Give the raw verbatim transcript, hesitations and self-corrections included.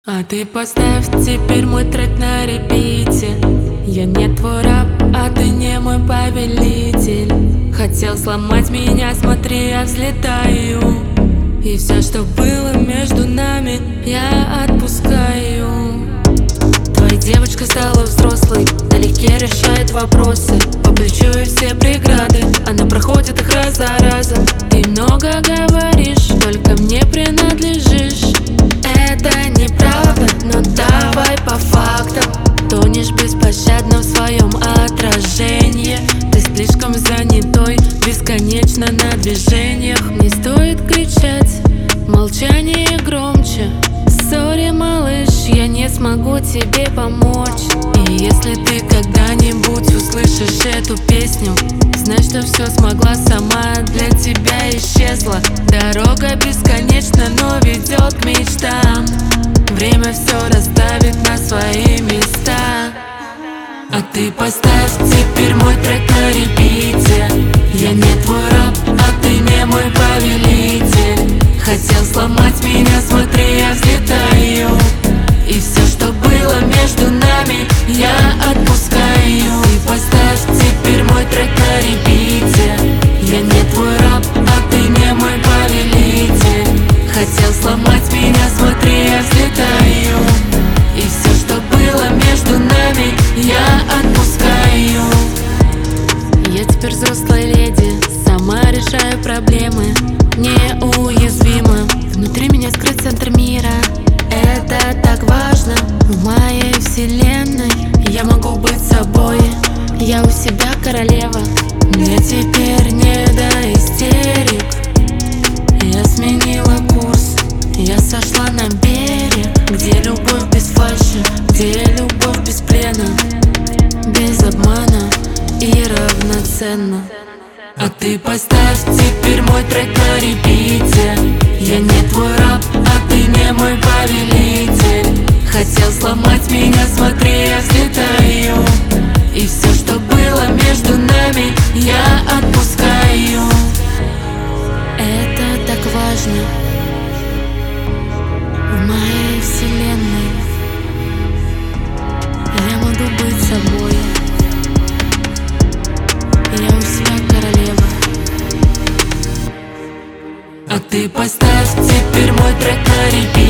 А ты поставь теперь мой трек на репите. Я не твой раб, а ты не мой повелитель. Хотел сломать меня, смотри, я взлетаю. И все, что было между нами, я отпускаю. Твоя девочка стала взрослой, налегке решает вопросы. По плечу и все преграды, она проходит их раз за разом. Ты много говоришь, только мне принадлежишь. Это неправда, но давай по фактам. Тонешь беспощадно в своем отражении. Ты слишком занятой, бесконечно на движениях. Не стоит кричать, молчание громче. Сори, малыш, я не смогу тебе помочь. И если ты когда-нибудь услышишь эту песню, знай, что все смогла сама, для тебя исчезла. Дорога бесконечна, но ведет к мечтам. Время все расставит на свои места. А ты поставь теперь мой трек на репите. Я не твой раб, а ты не мой повелитель. Хотел сломать меня, смотри, я взлетаю. И все, что было между нами, я отпускаю. Ты поставь теперь мой трек на репите. Я не твой раб, а ты не мой повелитель. Хотел сломать меня, смотри, я взлетаю. И все, что было между нами, я отпускаю. Я теперь взрослая леди, сама решаю проблемы. Неуязвима, внутри меня скрыт центр мира. Это так важно, в моей вселенной я могу быть собой. Я у себя королева, мне теперь не до истерик. Я сменила курс, я сошла на берег. Где любовь без фальши, где любовь без плена, без обмана и равноценно. А ты поставь теперь мой трек на репите. Я не твой раб, а ты не мой повелитель. Хотел сломать меня, смотри, я взлетаю. И все, что было между нами, я отпускаю. Это так важно, в моей вселенной я могу быть собой. Я у себя королева. А ты поставь теперь мой трек на репите.